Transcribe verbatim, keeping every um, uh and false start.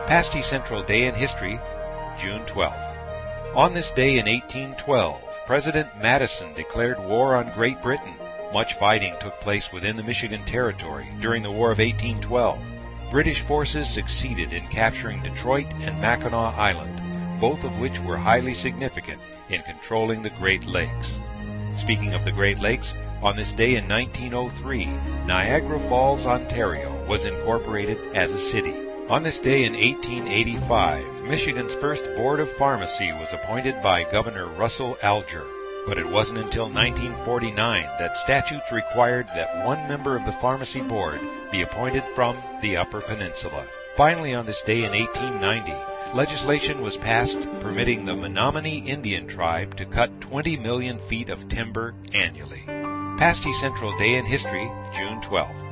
Pasty Central Day in History, June twelfth. On this day in eighteen twelve, President Madison declared war on Great Britain. Much fighting took place within the Michigan Territory during the War of eighteen twelve. British forces succeeded in capturing Detroit and Mackinac Island, both of which were highly significant in controlling the Great Lakes. Speaking of the Great Lakes, on this day in nineteen oh three, Niagara Falls, Ontario was incorporated as a city. On this day in eighteen eighty-five, Michigan's first Board of Pharmacy was appointed by Governor Russell Alger. But it wasn't until nineteen forty-nine that statutes required that one member of the Pharmacy Board be appointed from the Upper Peninsula. Finally, on this day in eighteen ninety, legislation was passed permitting the Menominee Indian tribe to cut twenty million feet of timber annually. Pasty Central Day in History, June twelfth.